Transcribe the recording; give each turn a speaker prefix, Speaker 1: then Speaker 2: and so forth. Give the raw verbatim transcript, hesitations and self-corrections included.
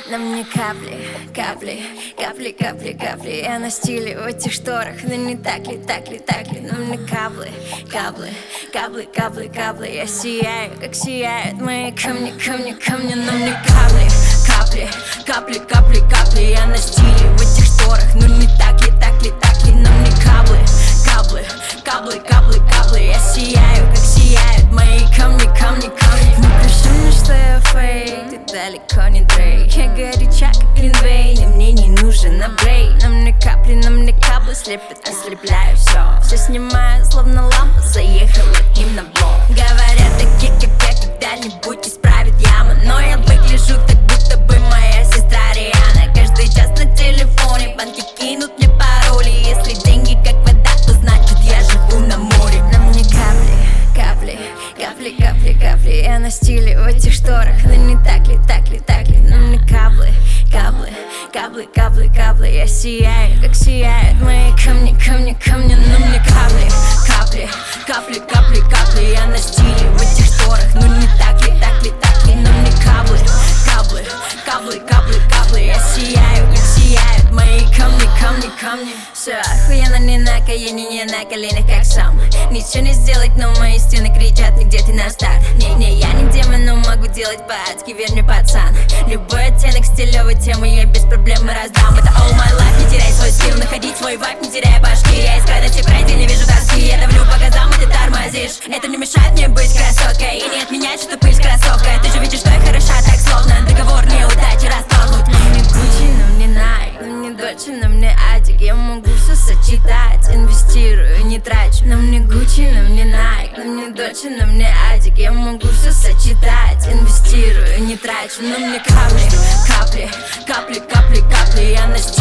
Speaker 1: На мне капли, капли, капли, капли, капли. Я на стиле в этих шторах. Но не так ли, так ли, так ли. На мне каплы, каплы, каплы, каплы, каплы. Я сияю, как сияют мои камни, камни, камни. На мне капли, капли, капли, капли, капли. Я на стиле в этих шторах. Но не так ли, так ли, так ли. На мне каплы, каплы, каплы, каплы, каплы. Я сияю, как сияют мои камни, камни, камни. Не пиши мне, что я фейк, ты далеко не Дрейк. Я горяча, как Глинтвейн, и мне не нужен апгрейд. На мне капли, на мне каплы слепят, ослепляю все. Все снимаю, словно лампа, заехала им на блок. Говорят, такие, как я, когда-нибудь исправит яму. Но я выгляжу так, будто бы моя сестра Риана. Каждый час на телефоне, банки кинут мне пароли. Если деньги как вода, то значит я живу на море. На мне капли, капли, капли, капли, капли. Я на стиле в этих шторах. Но не так ли, так ли, так ли. На мне каплы, каплы, каплы, каплы, каплы. Я сияю, как сияют мои камни, камни, камни. На мне капли, капли, капли, капли, капли. Я на стиле в этих шторах. Но не так ли, так ли, так ли. На мне каплы, каплы, каплы, каплы, каплы. Я сияю, как сияют мои камни, камни, камни. Все охуенно, не на колене, не на коленях, как сам. Ничего не сделать, но мои стены кричат, нигде ты на старт. Не, не, я не демон, но могу делать по-адски, верь мне, пацан. Любой оттенок стилевой темы я без проблем раздам. Это all my life, не теряй свой скилл, находить свой вайб, не теряя башки. Я из крайности в крайне не вижу тоски. Я давлю по газам, и ты тормозишь. Это не мешает мне быть красоткой и не отменять, что пыль с кроссовкой. Ты же видишь, что я хороша, так словно договор неудачи расторгнуть. На мне Гуччи, на мне Nike, на мне Dolce, на мне Адик. Я могу все сочетать, инвестирую, не трачу. На мне Гуччи, на мне Nike, на мне Dolce, на мне Адик. Я могу все сочетать, инвестирую, не трачу. На мне капли, капли, капли, капли, капли. Я на